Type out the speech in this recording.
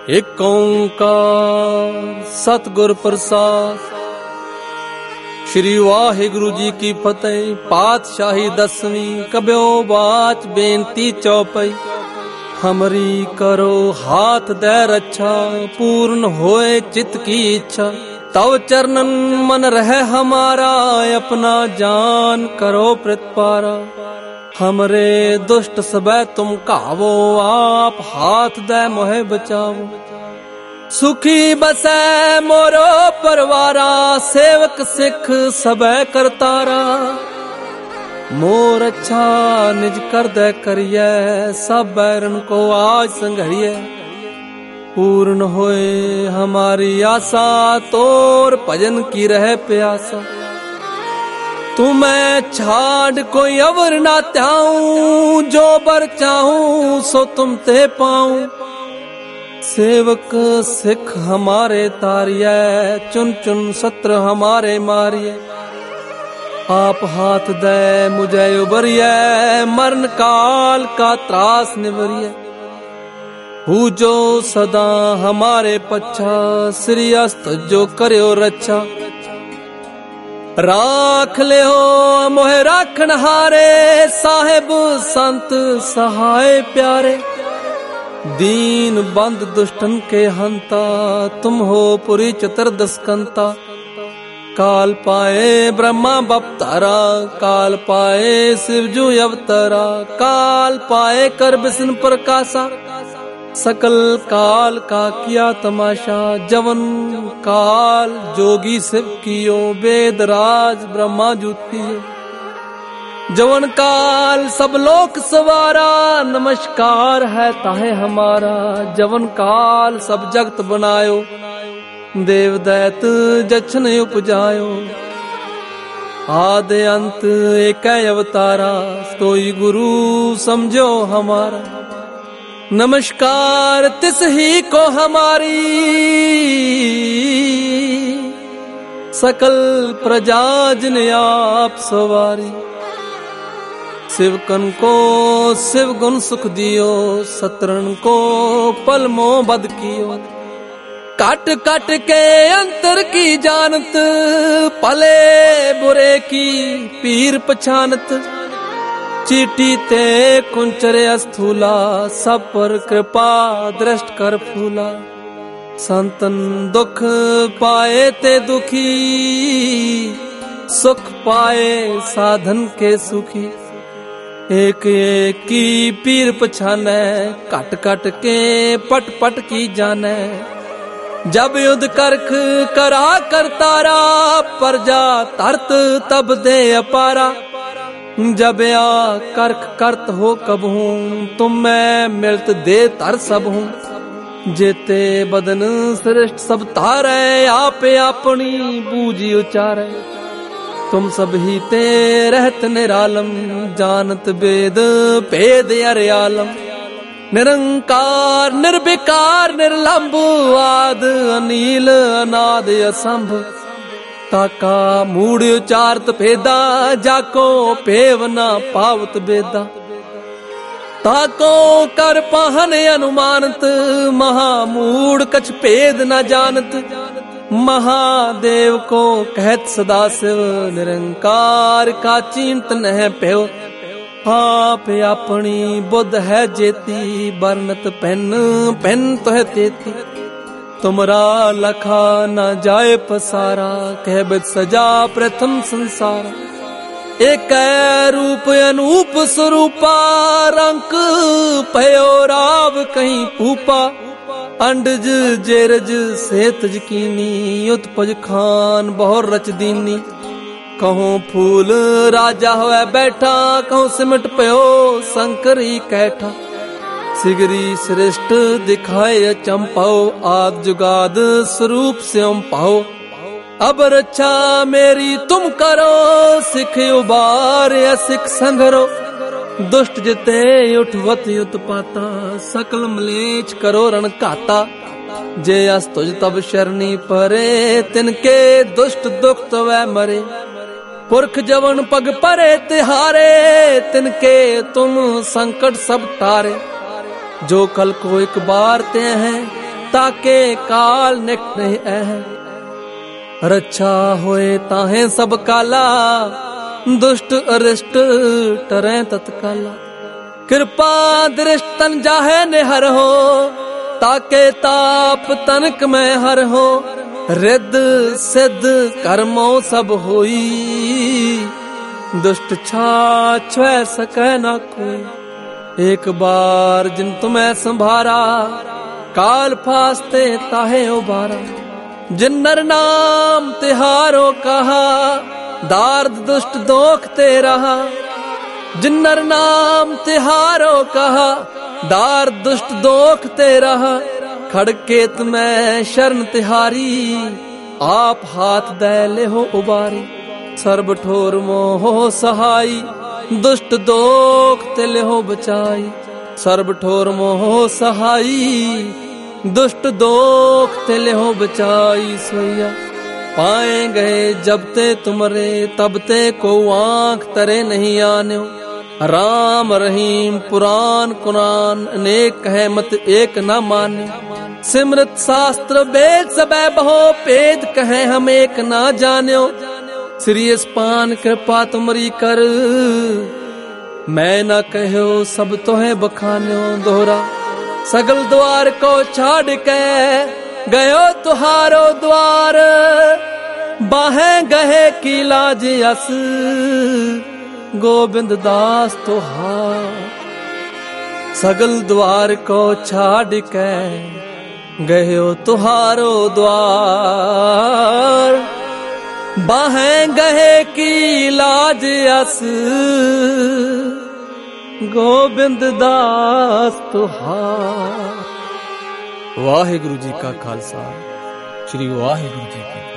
एक ओंकार सतगुर प्रसाद। श्री वाहिगुरु जी की फतेह। पातशाही 10वीं कब्यो बाच बेनती चौपाई। हमरी करो हाथ दे रक्षा, पूर्ण होए चित्त की इच्छा। तव चरणन मन रहे हमारा, अपना जान करो प्रतिपारा। हमरे दुष्ट सबे तुम कावो, आप हाथ दे मोहे बचावो। सुखी बसै मोरो परवारा, सेवक सिख सबे करतारा। मोर अच्छा निज कर दे करिए, सब बैरन को आज संघरिए। पूर्ण होए हमारी आशा, तोर भजन की रहे प्यासा। तुम्हें छाड़ कोई अवर ना त्याऊं, जो बर चाहूं सो तुम ते पाऊं। सेवक सिख हमारे तारिये, चुन चुन सत्र हमारे मारिये। आप हाथ दे मुझे उबरिये, मरण काल का त्रास निवरिये। हूँ जो सदा हमारे पच्छा, श्री अस्त जो करो रक्षा। राख ले हो मोहे राखन हारे, साहेब संत सहाय प्यारे। दीन बंद दुष्टन के हंता, तुम हो पुरी चतुर्दश कंता। काल पाए ब्रह्मा बपतारा, काल पाए शिवजू अवतारा। काल पाए कर विष्णु प्रकाशा, सकल काल का किया तमाशा। जवन काल जोगी शिव कियो, वेद राज ब्रह्मा जूतियो। जवन काल सब लोक सवारा, नमस्कार है ताहे हमारा। जवन काल सब जगत बनायो, देव दैत जछन उपजायो। आदि अंत एक अवतारा, सोई गुरु समझो हमारा। नमस्कार तिस ही को हमारी, सकल प्रजा जिन आप सवारी। शिवकन को शिव गुण सुख दियो, सतरन को पल मोह बद कियो। काट काट के अंतर की जानत, पले बुरे की पीर पछानत। चीटी ते कुंचरे अस्थूला, सब पर कृपा दृष्ट कर फूला। संतन दुख पाए ते दुखी, सुख पाए साधन के सुखी। एक एक की पीर पछाने, कट कट के पट पट की जाने। जब युद्ध करख करा करतारा, प्रजा तरत तब दे अपारा। जब आ करख करत हो कब हूँ, तुम मैं मिलत दे तर सब हूँ। जेते बदन श्रेष्ठ सब तारे, आप अपनी बूझी उचारे। तुम सब ही ते रहत निरालम, जानत वेद भेद अरियालम। निरंकार निर्विकार निर्लंब, आद अनील अनाद असंभ। ताका मूड उचारत भेदा, जाको पेव न पावत बेदा। ताको कर पहन अनुमानत, महामूड कछ भेद न जानत। महादेव को कहत सदा शिव, निरंकार का चिंतन है प्यो। आप अपनी बुद्ध है जेती, बरनत पेन पेन तो है तेती। तुमरा लखा न जाए पसारा, कहबत सजा प्रथम संसार। एक रूप अनूप स्वरूपा, रंक पयो राव कहीं पूपा। अंडज जेरज सेतज कीनी, उत्पज खान बहुर रच दीनी। कहूँ फूल राजा होए बैठा, कहूँ सिमट पयो शंकर ही कैठा। सिगरी श्रेष्ठ दिखाए चंपाओ, आद जुगाद स्वरूप से पाओ। अब रक्षा मेरी तुम करो, सिख उबार या सिख संघरो। दुष्ट जिते उठवत उत्पाता, सकल मलेच करो रण काता। जे अस्तुज तब शरणी परे, तिनके दुष्ट दुख तो वह मरे। पुरख जवन पग परे तिहारे, तिनके तुम संकट सब तारे। जो कल को एक बार ते हैं, ताके काल निकट नहीं ऐह। रक्षा होए ताहे सब काला, दुष्ट अरिष्ट टरै तत्काला। कृपा दृष्ट तन जाहे निहर हो, ताके ताप तनक में हर हो। रिद सिद्ध कर्मों सब होई, दुष्ट छाछ सकै न कोई। एक बार जिन तुम्हें संभारा, काल फास्ते ताहे उबारा। जिन नर नाम तिहारो कहा, दार्द दुष्ट दोख ते रहा। जिन नर नाम तिहारो कहा, दार्द दुष्ट दोख ते रहा। खड़केत में शरण तिहारी, आप हाथ दे ले हो उबारी। सर्ब ठोर मोह सहाई, दुष्ट दोख ते ले हो बचाई। सर्ब ठोर मोह सहाई, दुष्ट दोख ते ले हो बचाई। सोया पाए गए जब ते तुमरे, तब ते को आंख तरे नहीं आन्यो। राम रहीम पुराण कुरान, अनेक कहे मत एक न मान्यो। सिमृत शास्त्र वेद सबे बहो, पेद कहे हम एक न जान्यो। श्री स्पान कृपा तुमरी कर, मैं न कहो सब तोहे बखान्यो। दोहरा सगल द्वार को छाड़ के, गयो तुहारो द्वार। बाहें गहे की लाज अस, गोविंद दास तुहार। सगल द्वार को छाड़ के, गयो तुहारो द्वार। बाहें गहे की लाज अस, गोबिंद दास तुहार। वाहिगुरु जी का खालसा, श्री वाहिगुरु जी की।